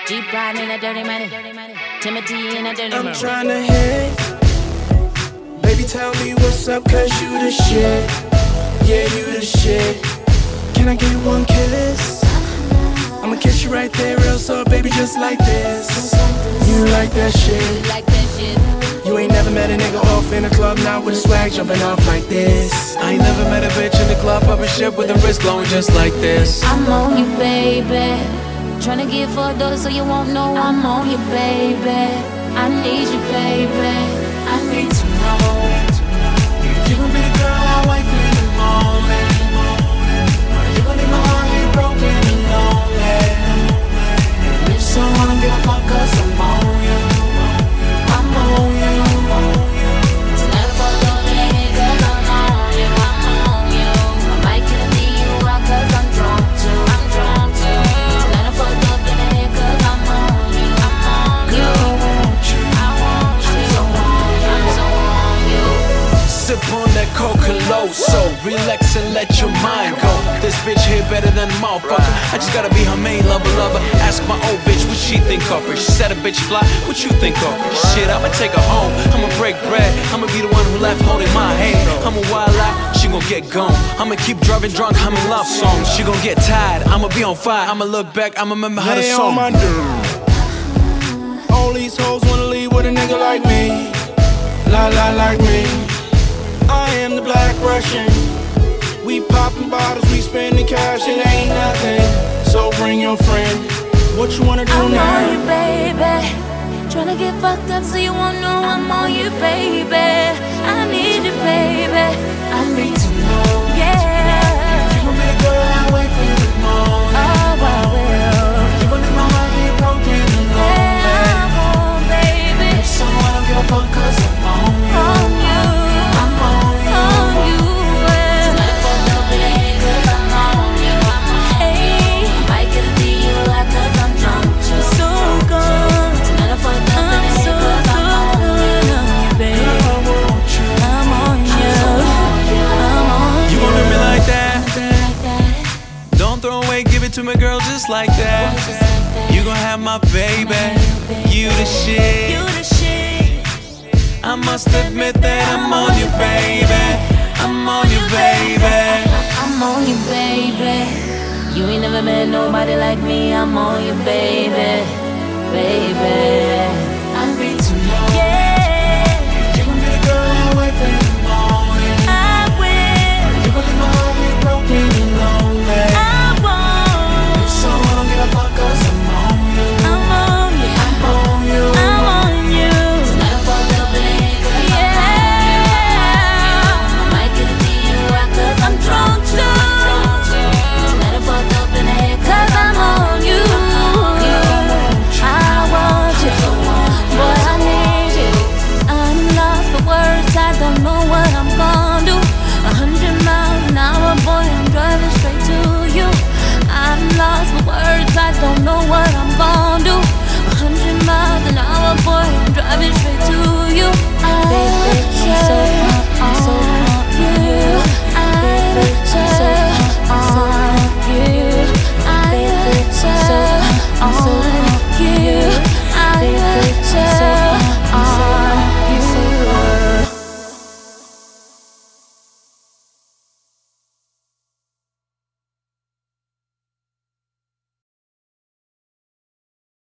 Deep pride in a dirty money. Timothy in a dirty money. I'm tryna hit. Baby, tell me what's up, cause you the shit. Yeah, you the shit. Can I get one kiss? I'ma kiss you right there, real so baby, just like this. You like that shit. You ain't never met a nigga off in a club, now with a swag jumping off like this. I ain't never met a bitch in the club popping shit with a wrist glowing just like this. I'm on you, baby. Tryna get fucked up so you won't know I'm on you, baby. I need you, baby. I need to know. You gon' be the girl I wait for in the morning. You gon' leave my heart here broken and lonely. And if so, I don't give a fuck cause I'm on you. I'm on you. Tonight I'm fucked up in the head cause I'm on you. I'm on you. I might kill me you out cause I'm drunk too. I'm drunk too. Tonight I'm fucked up in the head cause I'm on you. I'm on you. Girl, I want you. I want you. I'm so on you. I'm so on you. Sip on that Coca-Cola, so relax and let your mind go. This bitch here better than a motherfucker. I just gotta be her main lover. Ask my old bitch what she think of her. She said a bitch fly, what you think of her? Shit, I'ma take her home, I'ma break bread, I'ma be the one who left holding my hand. I'ma wild out, she gon' get gone. I'ma keep driving drunk, humming love songs. She gon' get tired, I'ma be on fire. I'ma look back, I'ma remember how the Lay song. on my dirt. All these hoes wanna leave with a nigga like me. La la like me. I am the Black Russian. We poppin' bottles, we spendin' cash, it ain't nothing. So bring your friend. What you wanna do I'm now? on you, baby. Tryna get fucked up so you won't know I'm on you, baby. I need you, baby. I need to know, yeah. You gon' be the girl I wait for in the morning. Oh, I will. You gon' leave my heart here broken and lonely. Yeah, I'm on, baby. If so, I don't give a fuck cause I'm on you. On you. I'm on you. On you. Tonight I'm fucked up in the head cause I'm on you. I'm on you. I might get a deal out cause I'm drunk too. So gone. Tonight I'm fucked up in the head cause I'm on you, baby. Girl, I want you. I'm on you. I'm on you. You gon' do me like that? Don't throw away, give it to me, girl, just like that. You gon' have my baby. You the shit. You the shit. I must admit that I'm on you, baby. I'm on you, baby. I'm on you, baby. You ain't never met nobody like me. I'm on you, baby. Baby.